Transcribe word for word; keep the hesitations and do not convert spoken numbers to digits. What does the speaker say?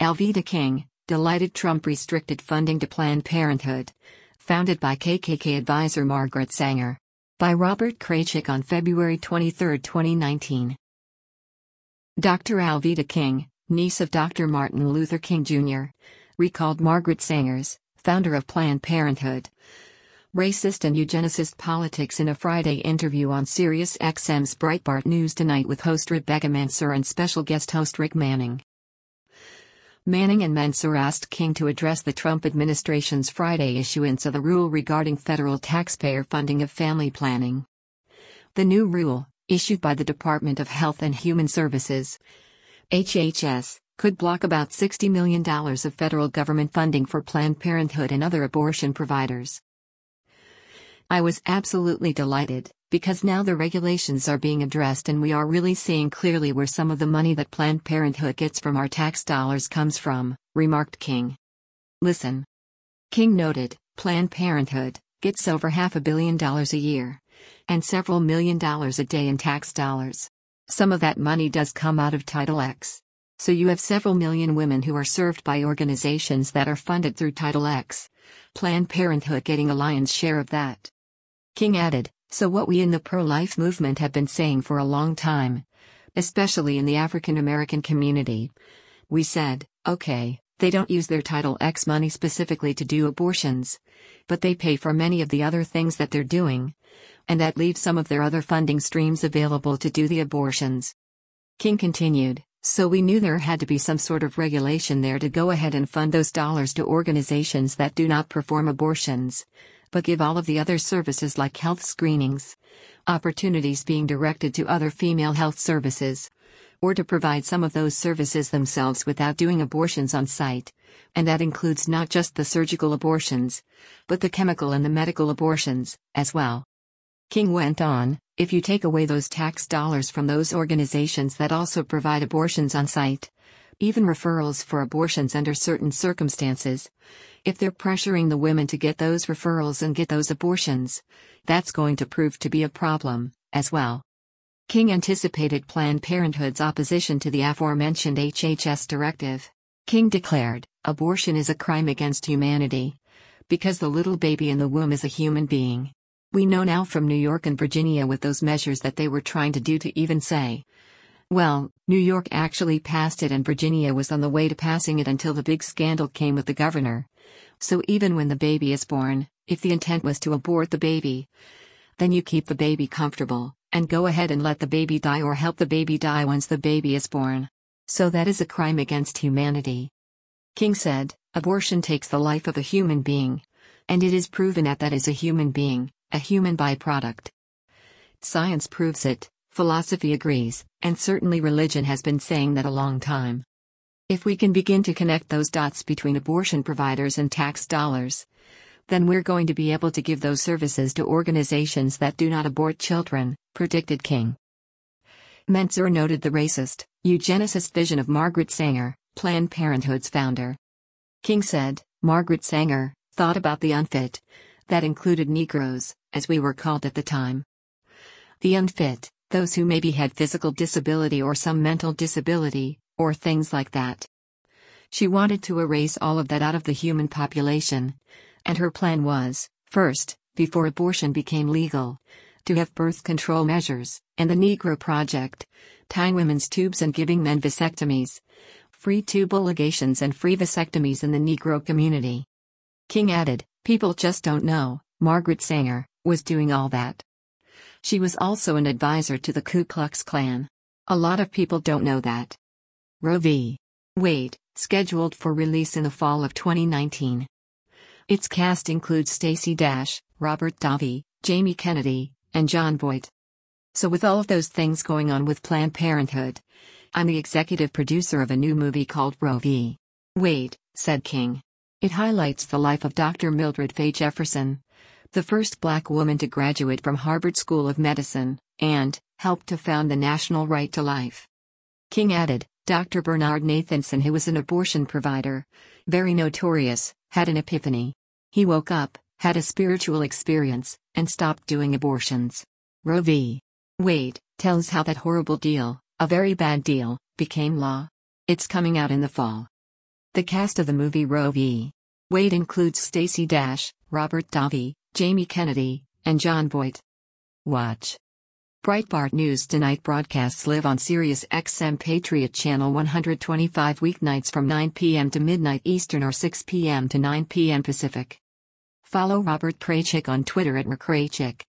Alveda King, delighted Trump restricted funding to Planned Parenthood. Founded by K K K advisor Margaret Sanger. By Robert Kraychik on February twenty-third, twenty nineteen. Doctor Alveda King, niece of Doctor Martin Luther King Junior, recalled Margaret Sanger's, founder of Planned Parenthood, racist and eugenicist politics in a Friday interview on Sirius X M's Breitbart News Tonight with host Rebecca Mansour and special guest host Rick Manning. Manning and Mansour asked King to address the Trump administration's Friday issuance of the rule regarding federal taxpayer funding of family planning. The new rule, issued by the Department of Health and Human Services, H H S, could block about sixty million dollars of federal government funding for Planned Parenthood and other abortion providers. I was absolutely delighted, because now the regulations are being addressed and we are really seeing clearly where some of the money that Planned Parenthood gets from our tax dollars comes from, remarked King. Listen. King noted, Planned Parenthood gets over half a billion dollars a year, and several million dollars a day in tax dollars. Some of that money does come out of Title X. So you have several million women who are served by organizations that are funded through Title X, Planned Parenthood getting a lion's share of that. King added, so what we in the pro-life movement have been saying for a long time, especially in the African American community, we said, okay, they don't use their Title X money specifically to do abortions, but they pay for many of the other things that they're doing, and that leaves some of their other funding streams available to do the abortions. King continued, so we knew there had to be some sort of regulation there to go ahead and fund those dollars to organizations that do not perform abortions, but give all of the other services like health screenings, opportunities being directed to other female health services, or to provide some of those services themselves without doing abortions on site, and that includes not just the surgical abortions, but the chemical and the medical abortions, as well. King went on, if you take away those tax dollars from those organizations that also provide abortions on site, even referrals for abortions under certain circumstances, if they're pressuring the women to get those referrals and get those abortions, that's going to prove to be a problem, as well. King anticipated Planned Parenthood's opposition to the aforementioned H H S directive. King declared, abortion is a crime against humanity, because the little baby in the womb is a human being. We know now from New York and Virginia with those measures that they were trying to do to even say, well, New York actually passed it and Virginia was on the way to passing it until the big scandal came with the governor. So even when the baby is born, if the intent was to abort the baby, then you keep the baby comfortable, and go ahead and let the baby die or help the baby die once the baby is born. So that is a crime against humanity. King said, abortion takes the life of a human being, and it is proven that that is a human being, a human byproduct. Science proves it, philosophy agrees, and certainly religion has been saying that a long time. If we can begin to connect those dots between abortion providers and tax dollars, then we're going to be able to give those services to organizations that do not abort children, predicted King. Mansour noted the racist, eugenicist vision of Margaret Sanger, Planned Parenthood's founder. King said, Margaret Sanger thought about the unfit. That included Negroes, as we were called at the time. The unfit, those who maybe had physical disability or some mental disability, or things like that. She wanted to erase all of that out of the human population, and her plan was, first, before abortion became legal, to have birth control measures, and the Negro Project, tying women's tubes and giving men vasectomies, free tubal ligations and free vasectomies in the Negro community. King added, people just don't know, Margaret Sanger was doing all that. She was also an advisor to the Ku Klux Klan. A lot of people don't know that. Roe v. Wade, scheduled for release in the fall of twenty nineteen. Its cast includes Stacey Dash, Robert Davi, Jamie Kennedy, and John Boyd. So with all of those things going on with Planned Parenthood, I'm the executive producer of a new movie called Roe v. Wade, said King. It highlights the life of Doctor Mildred Fay Jefferson, the first black woman to graduate from Harvard School of Medicine, and helped to found the National Right to Life. King added, Doctor Bernard Nathanson, who was an abortion provider, very notorious, had an epiphany. He woke up, had a spiritual experience, and stopped doing abortions. Roe v. Wade tells how that horrible deal, a very bad deal, became law. It's coming out in the fall. The cast of the movie Roe v. Wade includes Stacey Dash, Robert Davi, Jamie Kennedy, and Jon Voight. Watch Breitbart News Tonight broadcasts live on Sirius X M Patriot Channel one twenty-five weeknights from nine p.m. to midnight Eastern or six p.m. to nine p.m. Pacific. Follow Robert Kraychik on Twitter at rkraychik.